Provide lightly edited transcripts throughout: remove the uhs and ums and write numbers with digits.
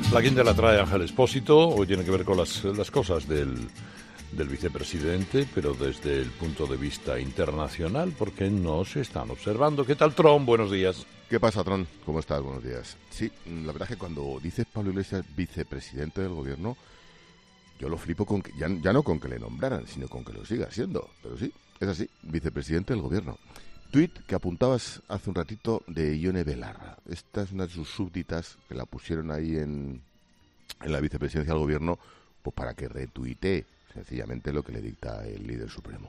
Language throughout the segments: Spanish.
La quinta la trae Ángel Expósito. Hoy tiene que ver con las cosas del vicepresidente, pero desde el punto de vista internacional, porque nos están observando. ¿Qué tal, Trump? Buenos días. ¿Qué pasa, Tron? ¿Cómo estás? Buenos días. Sí, la verdad es que cuando dices Pablo Iglesias vicepresidente del gobierno, yo lo flipo con que, ya no con que le nombraran, sino con que lo siga siendo. Pero sí, es así, vicepresidente del gobierno. Tuit que apuntabas hace un ratito de Ione Belarra. Esta es una de sus súbditas que la pusieron ahí en la vicepresidencia del gobierno, pues para que retuitee sencillamente lo que le dicta el líder supremo.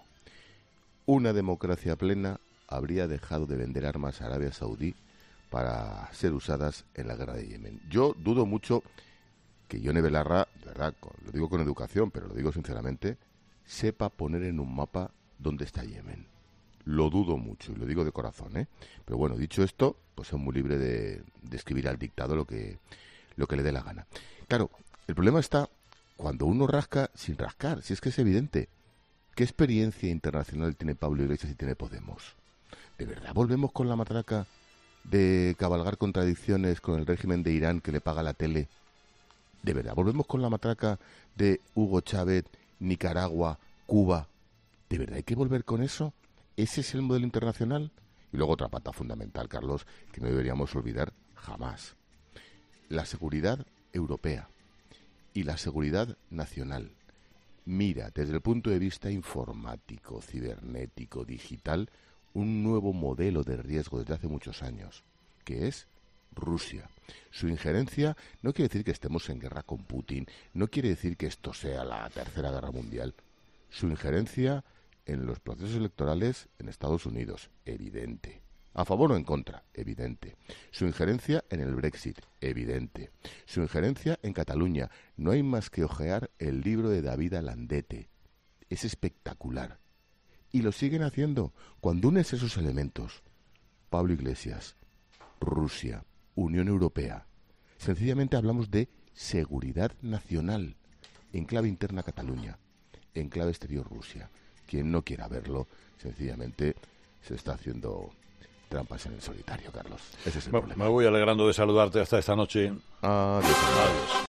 Una democracia plena habría dejado de vender armas a Arabia Saudí para ser usadas en la guerra de Yemen. Yo dudo mucho que Ione Belarra, de verdad, lo digo con educación, pero lo digo sinceramente, sepa poner en un mapa dónde está Yemen. Lo dudo mucho, y lo digo de corazón, ¿eh? Pero bueno, dicho esto, pues es muy libre de escribir al dictado lo que le dé la gana. Claro, el problema está cuando uno rasca sin rascar, si es que es evidente. ¿Qué experiencia internacional tiene Pablo Iglesias y tiene Podemos? ¿De verdad volvemos con la matraca de cabalgar contradicciones con el régimen de Irán que le paga la tele? ¿De verdad volvemos con la matraca de Hugo Chávez, Nicaragua, Cuba? ¿De verdad hay que volver con eso? ¿Ese es el modelo internacional? Y luego otra pata fundamental, Carlos, que no deberíamos olvidar jamás. La seguridad europea y la seguridad nacional. Mira, desde el punto de vista informático, cibernético, digital, un nuevo modelo de riesgo desde hace muchos años, que es Rusia. Su injerencia no quiere decir que estemos en guerra con Putin, no quiere decir que esto sea la Tercera Guerra Mundial. Su injerencia en los procesos electorales en Estados Unidos, evidente. ¿A favor o en contra? Evidente. Su injerencia en el Brexit, evidente. Su injerencia en Cataluña. No hay más que hojear el libro de David Alandete. Es espectacular. Y lo siguen haciendo. Cuando unes esos elementos, Pablo Iglesias, Rusia, Unión Europea, sencillamente hablamos de seguridad nacional, en clave interna Cataluña, en clave exterior Rusia. Quien no quiera verlo, sencillamente se está haciendo trampas en el solitario, Carlos. Ese es el problema. Me voy alegrando de saludarte hasta esta noche. Adiós.